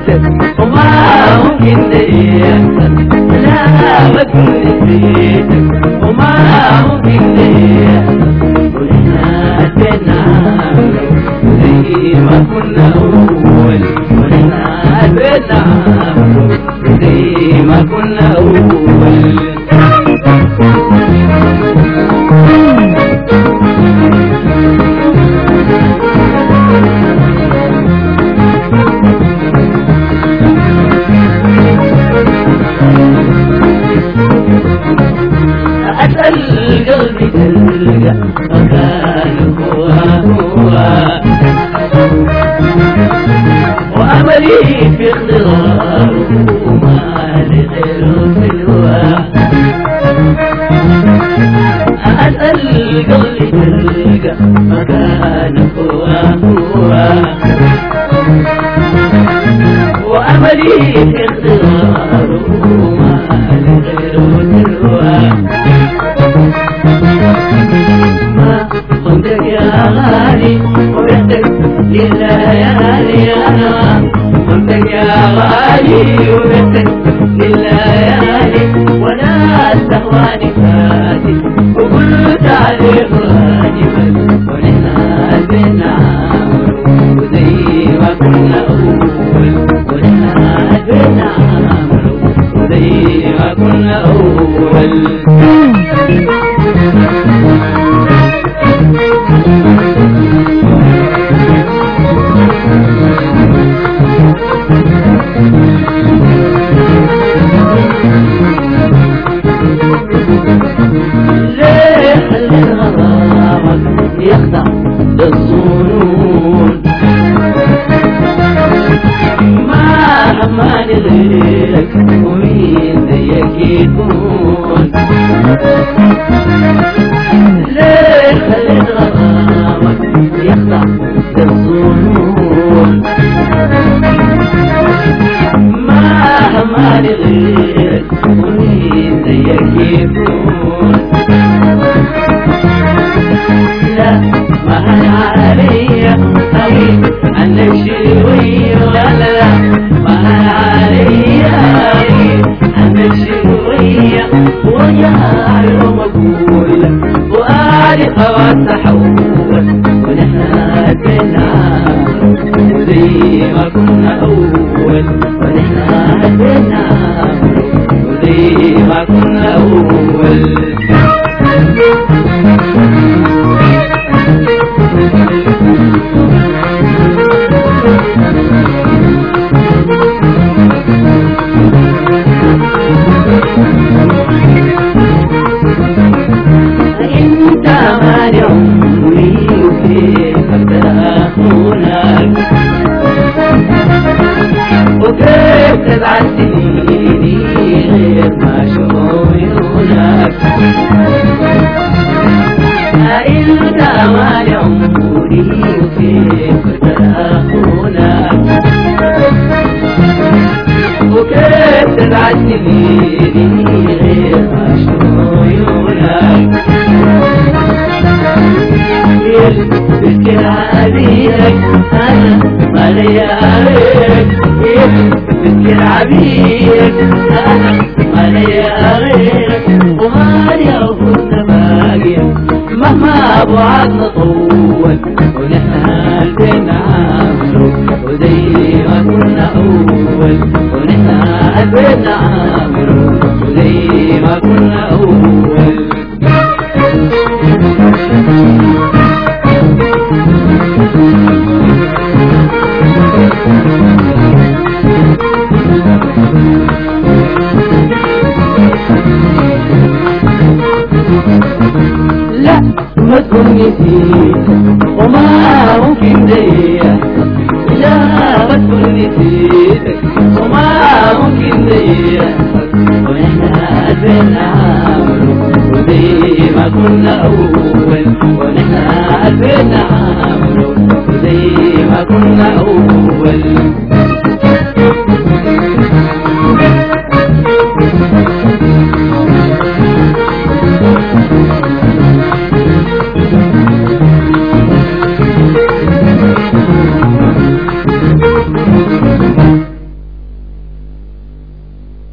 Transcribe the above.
نسيتك وما ممكن ده يحصل. لا ما تكون نسيتك وما ممكن ده يحصل. ونحنا قدنا زي ما كنا أول. ونحنا قدنا زي ما كنا أول. أسأل قلبي تلقى مكان هو وأملي في اختياره وما لغيره سوى. أسأل قلبي تلقى مكان هو وأملي في اختياره وما لغيره سوى. ما صدق يا غالي وبحتك لليالي. أنا صدق يا غالي وبحتك لليالي. ولا استهواني فاتي وقلت عليك راجبا. ونحنا قلبنا عمرو وزي ما كنا أول. ونحنا قلبنا عمرو وزي ما كنا أول. ليه خلي غرامك يخضع للظنون. ما هماني غيرك ومين زيك يكون. ليه خلي غرامك يخضع للظنون. ما هماني غيرك ومين زيك يكون. لا ما هن عليا أغيب عنك شوية. لا لا لا ما هن عليا أغيب عنك شوية. ويا يوم أقول وآلي خلاص تحول. ونحنا قدنا وزي ما كنا أول. ونحنا قدنا وزي ما كنا أول. انت مالي عمري وكيف تاخونك وكيف تبعت سنيني غير ما شعورك. انت مالي عمري وكيف تاخونك وكيف تبعت سنيني غير ما شعورك. بسكر عبيدك أنا ما لياليك. بسكر عبيدك أنا ما لياليك. وغالي أوفرنا باقية مهما بعدنا طول. ونحنا قلبنا عمرو وزي ما كنا أول. ونحنا قلبنا عمرو وزي ما كنا أول. لا ما تكون نسيتك وما ممكن ده يحصل. لا ما تكون نسيتك وما ممكن ده يحصل. ونحنا قلبنا عمرو وزي ما كنا أول. ونحنا قلبنا عمرو وزي ما كنا أول.